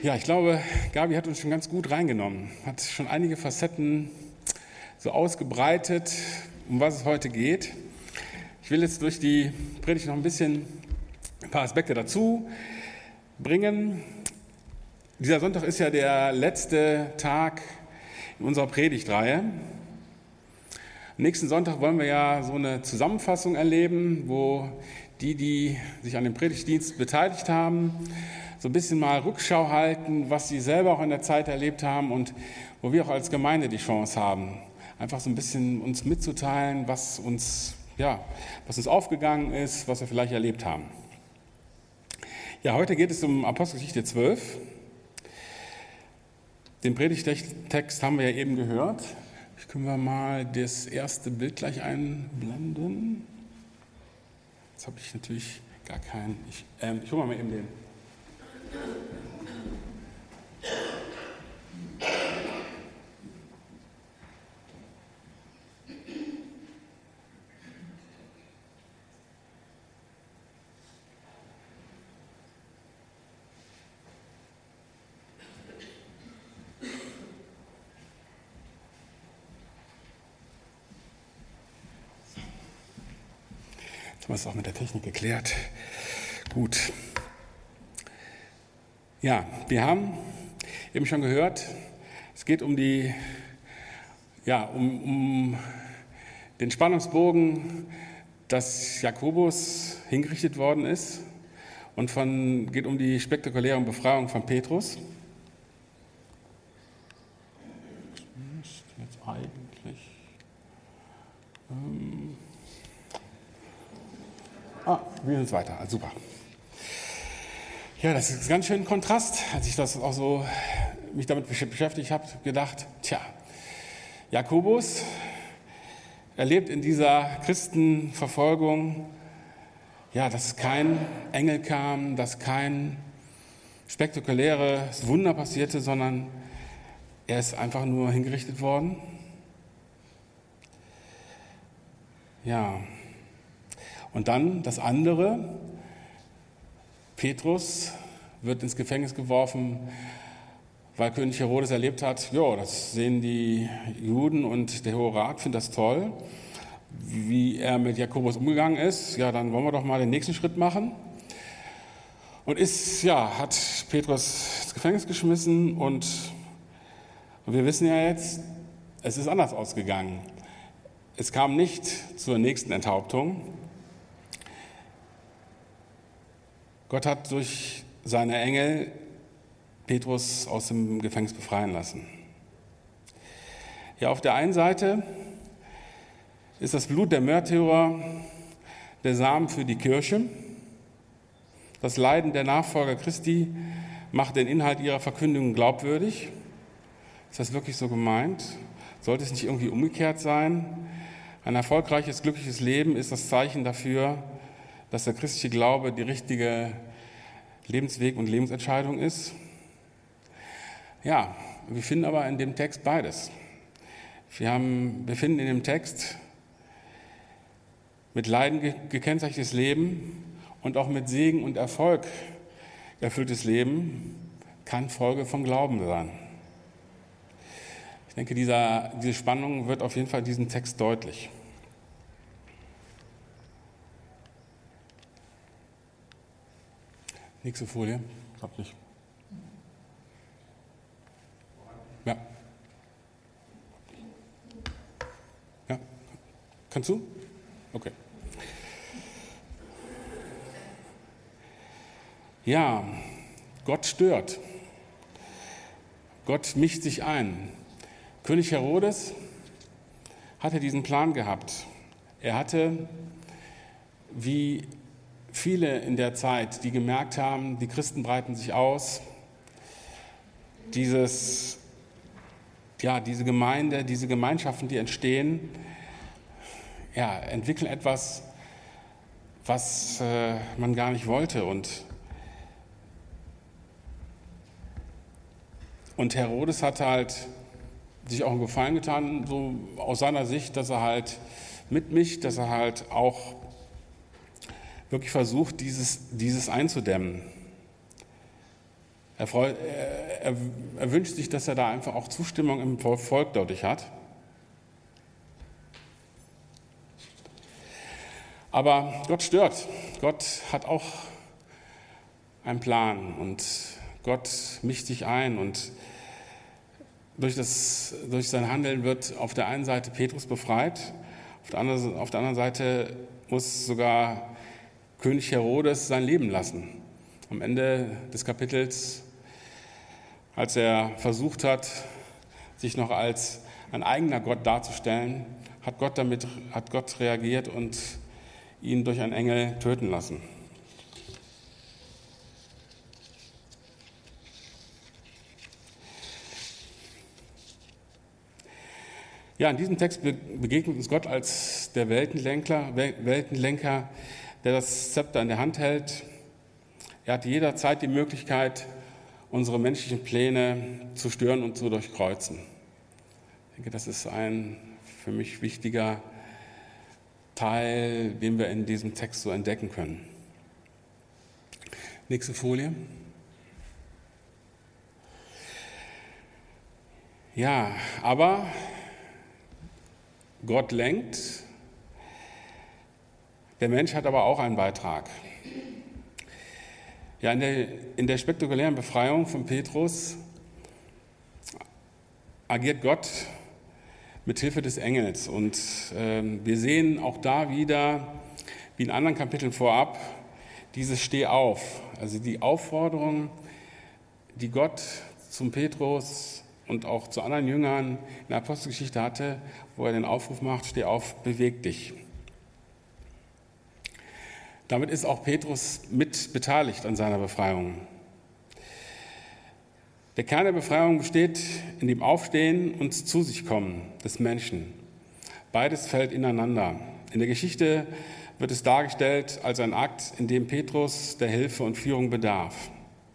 Ja, ich glaube, Gabi hat uns schon ganz gut reingenommen, hat schon einige Facetten so ausgebreitet, um was es heute geht. Ich will jetzt durch die Predigt noch ein paar Aspekte dazu bringen. Dieser Sonntag ist ja der letzte Tag in unserer Predigtreihe. Am nächsten Sonntag wollen wir ja so eine Zusammenfassung erleben, wo die sich an dem Predigtdienst beteiligt haben, so ein bisschen mal Rückschau halten, was sie selber auch in der Zeit erlebt haben und wo wir auch als Gemeinde die Chance haben, einfach so ein bisschen uns mitzuteilen, was uns aufgegangen ist, was wir vielleicht erlebt haben. Ja, heute geht es um Apostelgeschichte 12. Den Predigtext haben wir ja eben gehört. Können wir mal das erste Bild gleich einblenden? Jetzt habe ich natürlich gar keinen. Ich hole mal eben den. Jetzt haben wir es auch mit der Technik geklärt. Gut. Ja, wir haben eben schon gehört, es geht um den Spannungsbogen, dass Jakobus hingerichtet worden ist und geht um die spektakuläre Befreiung von Petrus. Jetzt eigentlich. Wir sind weiter. Super. Ja, das ist ein ganz schön Kontrast. Als ich das auch so mich damit beschäftigt habe, gedacht, Jakobus erlebt in dieser Christenverfolgung, dass kein Engel kam, dass kein spektakuläres Wunder passierte, sondern er ist einfach nur hingerichtet worden. Ja. Und dann das andere, Petrus wird ins Gefängnis geworfen, weil König Herodes erlebt hat, das sehen die Juden und der Hohe Rat findet das toll, wie er mit Jakobus umgegangen ist. Ja, dann wollen wir doch mal den nächsten Schritt machen. Und hat Petrus ins Gefängnis geschmissen und wir wissen ja jetzt, es ist anders ausgegangen. Es kam nicht zur nächsten Enthauptung. Gott hat durch seine Engel Petrus aus dem Gefängnis befreien lassen. Ja, auf der einen Seite ist das Blut der Märtyrer der Samen für die Kirche. Das Leiden der Nachfolger Christi macht den Inhalt ihrer Verkündigung glaubwürdig. Ist das wirklich so gemeint? Sollte es nicht irgendwie umgekehrt sein? Ein erfolgreiches, glückliches Leben ist das Zeichen dafür, dass der christliche Glaube die richtige Lebensweg und Lebensentscheidung ist. Ja, wir finden aber in dem Text beides. Wir finden in dem Text mit Leiden gekennzeichnetes Leben und auch mit Segen und Erfolg erfülltes Leben kann Folge vom Glauben sein. Ich denke, diese Spannung wird auf jeden Fall in diesem Text deutlich. Nächste Folie. Klappt nicht. Ja. Ja. Kannst du? Okay. Ja, Gott stört. Gott mischt sich ein. König Herodes hatte diesen Plan gehabt. Er hatte, wie viele in der Zeit, die gemerkt haben, die Christen breiten sich aus, diese Gemeinde, diese Gemeinschaften, die entstehen, entwickeln etwas, was man gar nicht wollte. Und Herodes hat halt sich auch einen Gefallen getan, so aus seiner Sicht, dass er halt mitmischt, dass er halt auch wirklich versucht, dieses einzudämmen. Er wünscht sich, dass er da einfach auch Zustimmung im Volk dadurch hat. Aber Gott stört. Gott hat auch einen Plan und Gott mischt sich ein und durch sein Handeln wird auf der einen Seite Petrus befreit, auf der anderen Seite muss sogar König Herodes sein Leben lassen. Am Ende des Kapitels, als er versucht hat, sich noch als ein eigener Gott darzustellen, hat Gott reagiert und ihn durch einen Engel töten lassen. Ja, in diesem Text begegnet uns Gott als der Weltenlenker, der das Zepter in der Hand hält. Er hat jederzeit die Möglichkeit, unsere menschlichen Pläne zu stören und zu durchkreuzen. Ich denke, das ist ein für mich wichtiger Teil, den wir in diesem Text so entdecken können. Nächste Folie. Ja, aber Gott lenkt, der Mensch hat aber auch einen Beitrag. Ja, in der spektakulären Befreiung von Petrus agiert Gott mit Hilfe des Engels. Und wir sehen auch da wieder, wie in anderen Kapiteln vorab, dieses Steh auf. Also die Aufforderung, die Gott zum Petrus und auch zu anderen Jüngern in der Apostelgeschichte hatte, wo er den Aufruf macht, steh auf, beweg dich. Damit ist auch Petrus mit beteiligt an seiner Befreiung. Der Kern der Befreiung besteht in dem Aufstehen und zu sich kommen des Menschen. Beides fällt ineinander. In der Geschichte wird es dargestellt als ein Akt, in dem Petrus der Hilfe und Führung bedarf.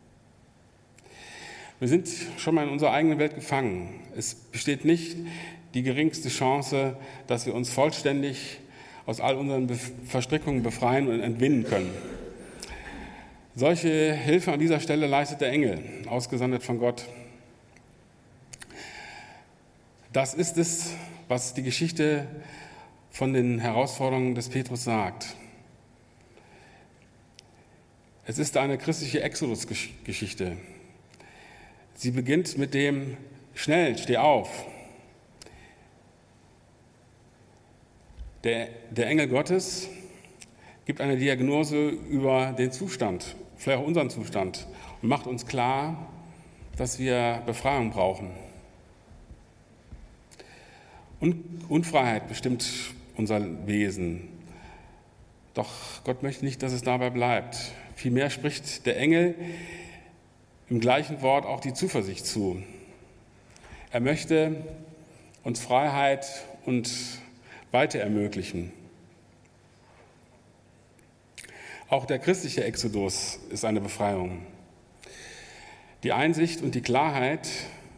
Wir sind schon mal in unserer eigenen Welt gefangen. Es besteht nicht die geringste Chance, dass wir uns vollständig aus all unseren Verstrickungen befreien und entwinden können. Solche Hilfe an dieser Stelle leistet der Engel, ausgesandt von Gott. Das ist es, was die Geschichte von den Herausforderungen des Petrus sagt. Es ist eine christliche Exodus-Geschichte. Sie beginnt mit dem Schnell, steh auf. Der Engel Gottes gibt eine Diagnose über den Zustand, vielleicht auch unseren Zustand, und macht uns klar, dass wir Befreiung brauchen. Unfreiheit bestimmt unser Wesen. Doch Gott möchte nicht, dass es dabei bleibt. Vielmehr spricht der Engel im gleichen Wort auch die Zuversicht zu. Er möchte uns Freiheit und Weite ermöglichen. Auch der christliche Exodus ist eine Befreiung. Die Einsicht und die Klarheit,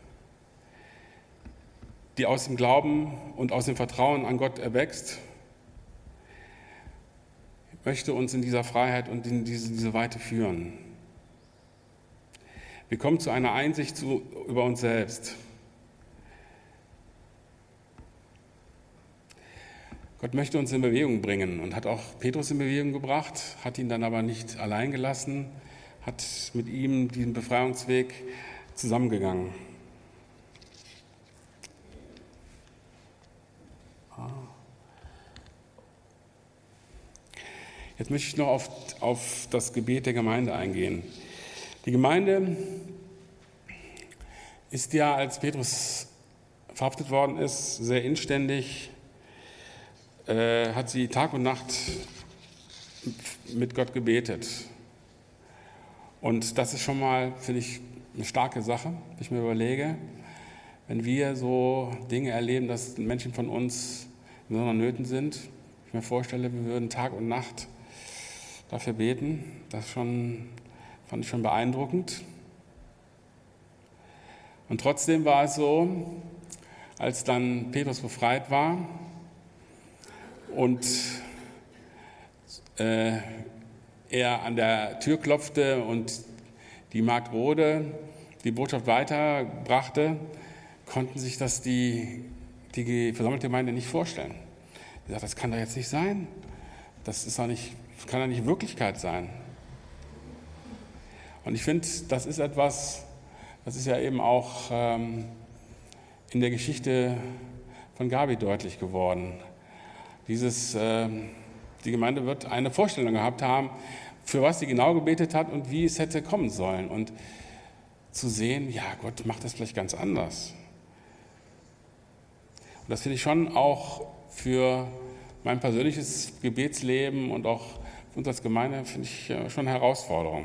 die aus dem Glauben und aus dem Vertrauen an Gott erwächst, möchte uns in dieser Freiheit und in diese Weite führen. Wir kommen zu einer Einsicht über uns selbst. Gott möchte uns in Bewegung bringen und hat auch Petrus in Bewegung gebracht, hat ihn dann aber nicht allein gelassen, hat mit ihm diesen Befreiungsweg zusammengegangen. Jetzt möchte ich noch auf das Gebet der Gemeinde eingehen. Die Gemeinde ist ja, als Petrus verhaftet worden ist, sehr inständig, hat sie Tag und Nacht mit Gott gebetet. Und das ist schon mal, finde ich, eine starke Sache, wenn ich mir überlege, wenn wir so Dinge erleben, dass Menschen von uns in so einer Nöten sind. Ich mir vorstelle, wir würden Tag und Nacht dafür beten. Das fand ich schon beeindruckend. Und trotzdem war es so, als dann Petrus befreit war und er an der Tür klopfte und die Marktrode die Botschaft weiterbrachte, konnten sich das die versammelte Gemeinde nicht vorstellen. Die sagt, das kann doch jetzt nicht sein. Das kann doch nicht Wirklichkeit sein. Und ich finde, das ist etwas, das ist ja eben auch in der Geschichte von Gabi deutlich geworden. Die Gemeinde wird eine Vorstellung gehabt haben, für was sie genau gebetet hat und wie es hätte kommen sollen. Und zu sehen, ja, Gott macht das vielleicht ganz anders. Und das finde ich schon auch für mein persönliches Gebetsleben und auch für uns als Gemeinde, finde ich schon eine Herausforderung.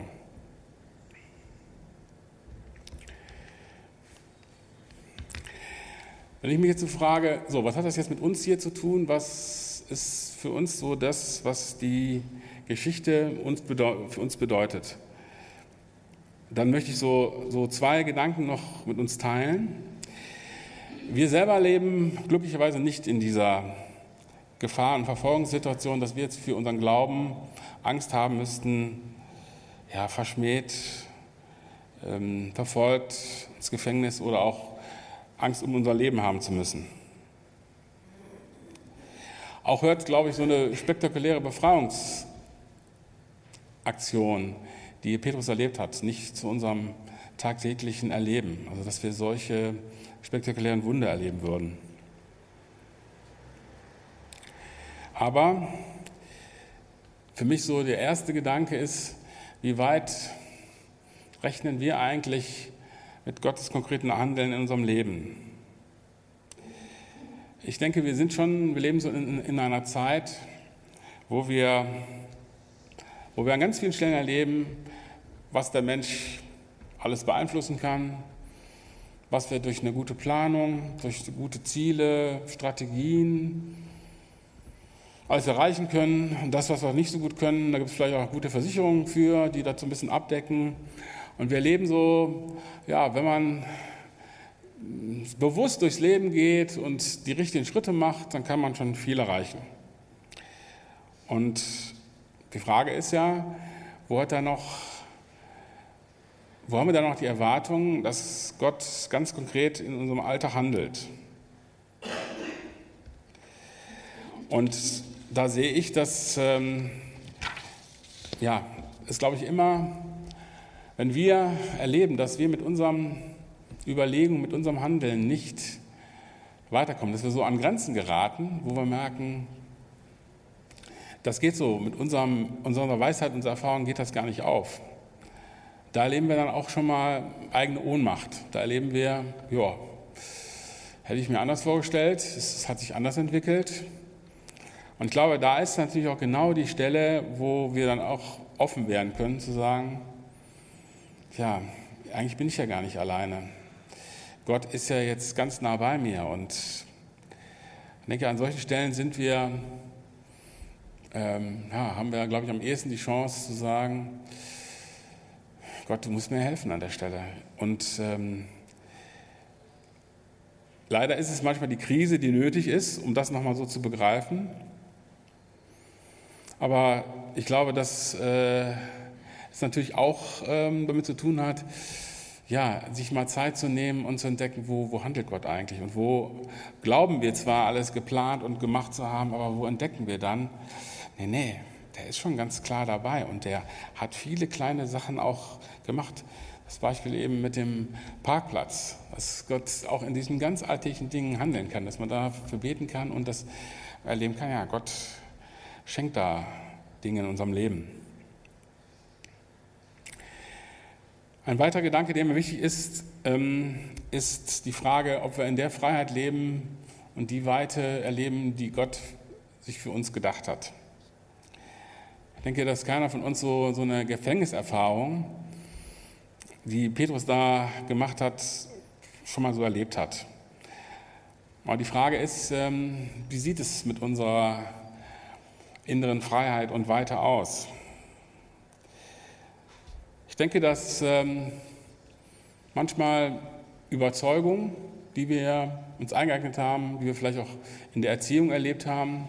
Wenn ich mich jetzt so frage, was hat das jetzt mit uns hier zu tun? Was ist für uns so das, was die Geschichte für uns bedeutet? Dann möchte ich so zwei Gedanken noch mit uns teilen. Wir selber leben glücklicherweise nicht in dieser Gefahr- und Verfolgungssituation, dass wir jetzt für unseren Glauben Angst haben müssten, ja, verschmäht, verfolgt, ins Gefängnis oder auch Angst um unser Leben haben zu müssen. Auch hört, glaube ich, so eine spektakuläre Befreiungsaktion, die Petrus erlebt hat, nicht zu unserem tagtäglichen Erleben. Also, dass wir solche spektakulären Wunder erleben würden. Aber für mich so der erste Gedanke ist, wie weit rechnen wir eigentlich mit Gottes konkreten Handeln in unserem Leben? Ich denke, wir leben so in einer Zeit, wo wir an ganz vielen Stellen erleben, was der Mensch alles beeinflussen kann, was wir durch eine gute Planung, durch gute Ziele, Strategien alles erreichen können. Und das, was wir nicht so gut können, da gibt es vielleicht auch gute Versicherungen für, die das so ein bisschen abdecken. Und wir leben so, ja, wenn man bewusst durchs Leben geht und die richtigen Schritte macht, dann kann man schon viel erreichen. Und die Frage ist ja, wo haben wir da noch die Erwartung, dass Gott ganz konkret in unserem Alltag handelt? Und da sehe ich, dass es, glaube ich, immer, wenn wir erleben, dass wir mit unserem Überlegen, mit unserem Handeln nicht weiterkommen, dass wir so an Grenzen geraten, wo wir merken, das geht so, mit unserer Weisheit, unserer Erfahrung geht das gar nicht auf. Da erleben wir dann auch schon mal eigene Ohnmacht. Da erleben wir, hätte ich mir anders vorgestellt, es hat sich anders entwickelt. Und ich glaube, da ist natürlich auch genau die Stelle, wo wir dann auch offen werden können, zu sagen, ja, eigentlich bin ich ja gar nicht alleine. Gott ist ja jetzt ganz nah bei mir. Und ich denke, an solchen Stellen haben wir, glaube ich, am ehesten die Chance zu sagen, Gott, du musst mir helfen an der Stelle. Und leider ist es manchmal die Krise, die nötig ist, um das nochmal so zu begreifen. Aber ich glaube, dass es natürlich auch damit zu tun hat, ja, sich mal Zeit zu nehmen und zu entdecken, wo handelt Gott eigentlich und wo glauben wir zwar alles geplant und gemacht zu haben, aber wo entdecken wir dann, nee, der ist schon ganz klar dabei und der hat viele kleine Sachen auch gemacht. Das Beispiel eben mit dem Parkplatz, dass Gott auch in diesen ganz alltäglichen Dingen handeln kann, dass man dafür beten kann und das erleben kann, ja, Gott schenkt da Dinge in unserem Leben. Ein weiterer Gedanke, der mir wichtig ist, ist die Frage, ob wir in der Freiheit leben und die Weite erleben, die Gott sich für uns gedacht hat. Ich denke, dass keiner von uns so eine Gefängniserfahrung, die Petrus da gemacht hat, schon mal so erlebt hat. Aber die Frage ist, wie sieht es mit unserer inneren Freiheit und Weite aus? Ich denke, dass manchmal Überzeugungen, die wir uns eingeeignet haben, die wir vielleicht auch in der Erziehung erlebt haben,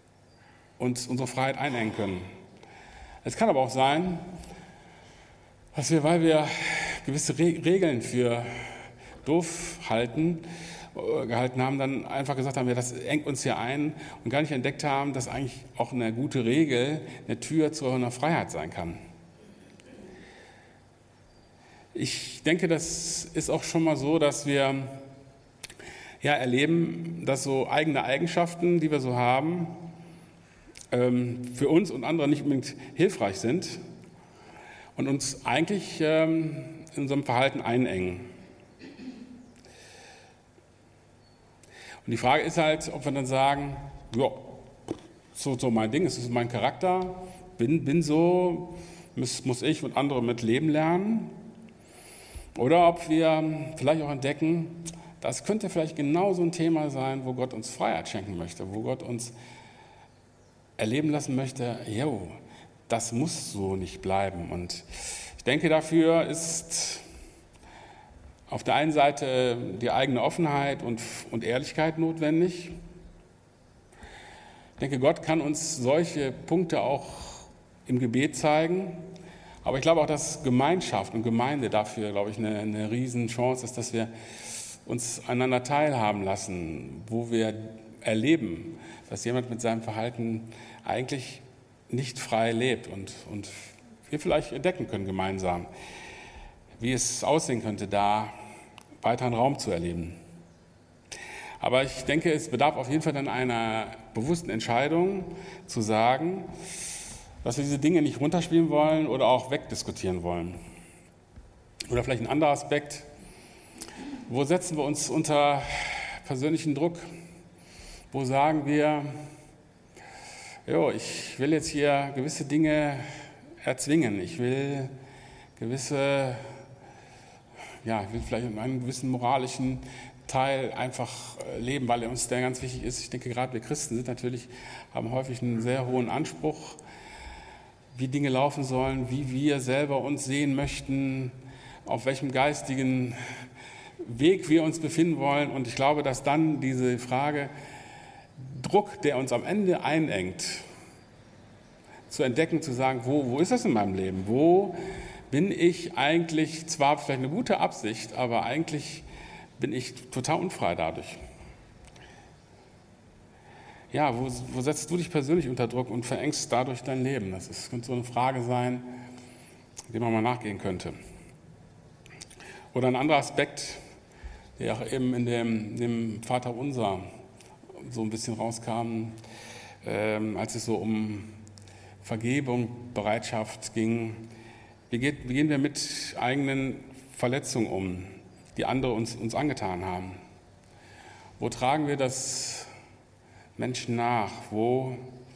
uns unsere Freiheit einengen können. Es kann aber auch sein, weil wir gewisse Regeln für doof gehalten haben, dann einfach gesagt haben, ja, das engt uns hier ein und gar nicht entdeckt haben, dass eigentlich auch eine gute Regel eine Tür zu einer Freiheit sein kann. Ich denke, das ist auch schon mal so, dass wir erleben, dass so eigene Eigenschaften, die wir so haben, für uns und andere nicht unbedingt hilfreich sind und uns eigentlich in unserem Verhalten einengen. Und die Frage ist halt, ob wir dann sagen, ja, so mein Ding, es ist mein Charakter, bin so, muss ich und andere mit leben lernen. Oder ob wir vielleicht auch entdecken, das könnte vielleicht genau so ein Thema sein, wo Gott uns Freiheit schenken möchte, wo Gott uns erleben lassen möchte, jo, das muss so nicht bleiben. Und ich denke, dafür ist auf der einen Seite die eigene Offenheit und Ehrlichkeit notwendig. Ich denke, Gott kann uns solche Punkte auch im Gebet zeigen. Aber ich glaube auch, dass Gemeinschaft und Gemeinde dafür, glaube ich, eine Riesenchance ist, dass wir uns einander teilhaben lassen, wo wir erleben, dass jemand mit seinem Verhalten eigentlich nicht frei lebt und wir vielleicht entdecken können gemeinsam, wie es aussehen könnte, da weiteren Raum zu erleben. Aber ich denke, es bedarf auf jeden Fall dann einer bewussten Entscheidung, zu sagen, dass wir diese Dinge nicht runterspielen wollen oder auch wegdiskutieren wollen. Oder vielleicht ein anderer Aspekt, wo setzen wir uns unter persönlichen Druck? Wo sagen wir, ich will jetzt hier gewisse Dinge erzwingen, ich will vielleicht einen gewissen moralischen Teil einfach leben, weil uns der ganz wichtig ist. Ich denke, gerade wir Christen haben häufig einen sehr hohen Anspruch, wie Dinge laufen sollen, wie wir selber uns sehen möchten, auf welchem geistigen Weg wir uns befinden wollen. Und ich glaube, dass dann diese Frage Druck, der uns am Ende einengt, zu entdecken, zu sagen, wo ist das in meinem Leben? Wo bin ich eigentlich, zwar vielleicht eine gute Absicht, aber eigentlich bin ich total unfrei dadurch. Ja, wo setzt du dich persönlich unter Druck und verengst dadurch dein Leben? Das könnte so eine Frage sein, der man mal nachgehen könnte. Oder ein anderer Aspekt, der auch eben in dem Vater Unser so ein bisschen rauskam, als es so um Vergebung, Bereitschaft ging. Wie gehen wir mit eigenen Verletzungen um, die andere uns angetan haben? Wo tragen wir das Menschen nach? Wo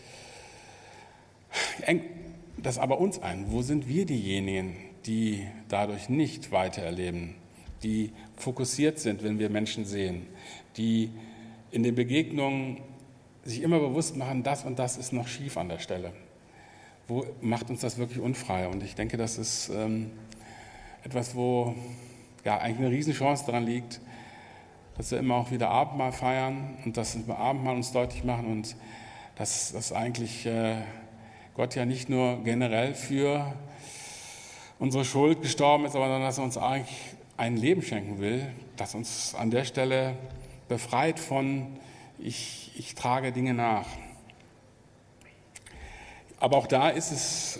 engt das aber uns ein? Wo sind wir diejenigen, die dadurch nicht weitererleben, die fokussiert sind, wenn wir Menschen sehen, die in den Begegnungen sich immer bewusst machen, das und das ist noch schief an der Stelle? Wo macht uns das wirklich unfrei? Und ich denke, das ist etwas, wo eigentlich eine Riesenchance daran liegt, dass wir immer auch wieder Abendmahl feiern und das Abendmahl uns deutlich machen und dass eigentlich Gott ja nicht nur generell für unsere Schuld gestorben ist, sondern dass er uns eigentlich ein Leben schenken will, das uns an der Stelle befreit von ich trage Dinge nach. Aber auch da ist es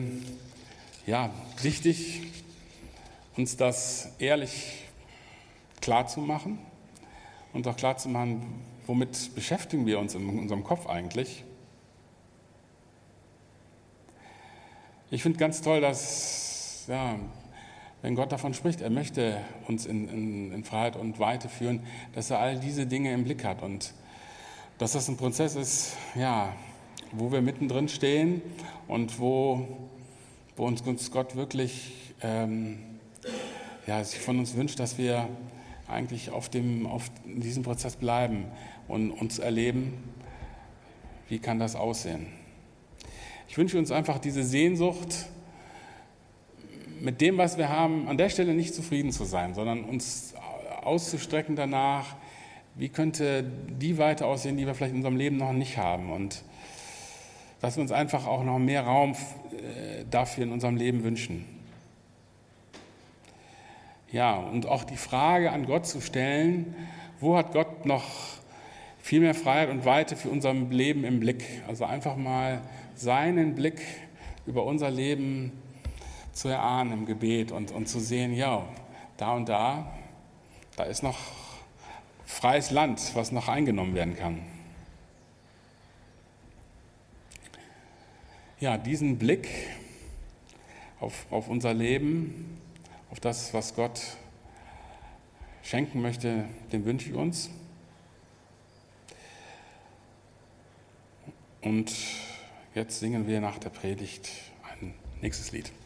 wichtig, uns das ehrlich klarzumachen und auch klarzumachen, womit beschäftigen wir uns in unserem Kopf eigentlich. Ich finde ganz toll, dass, wenn Gott davon spricht, er möchte uns in Freiheit und Weite führen, dass er all diese Dinge im Blick hat und dass das ein Prozess ist, wo wir mittendrin stehen und wo uns Gott wirklich sich von uns wünscht, dass wir eigentlich in diesem Prozess bleiben und uns erleben, wie kann das aussehen. Ich wünsche uns einfach diese Sehnsucht, mit dem, was wir haben, an der Stelle nicht zufrieden zu sein, sondern uns auszustrecken danach, wie könnte die Weite aussehen, die wir vielleicht in unserem Leben noch nicht haben und dass wir uns einfach auch noch mehr Raum dafür in unserem Leben wünschen. Ja, und auch die Frage an Gott zu stellen, wo hat Gott noch viel mehr Freiheit und Weite für unser Leben im Blick? Also einfach mal seinen Blick über unser Leben zu erahnen im Gebet und zu sehen, ja, da und da ist noch freies Land, was noch eingenommen werden kann. Ja, diesen Blick auf unser Leben, auf das, was Gott schenken möchte, den wünsche ich uns. Und jetzt singen wir nach der Predigt ein nächstes Lied.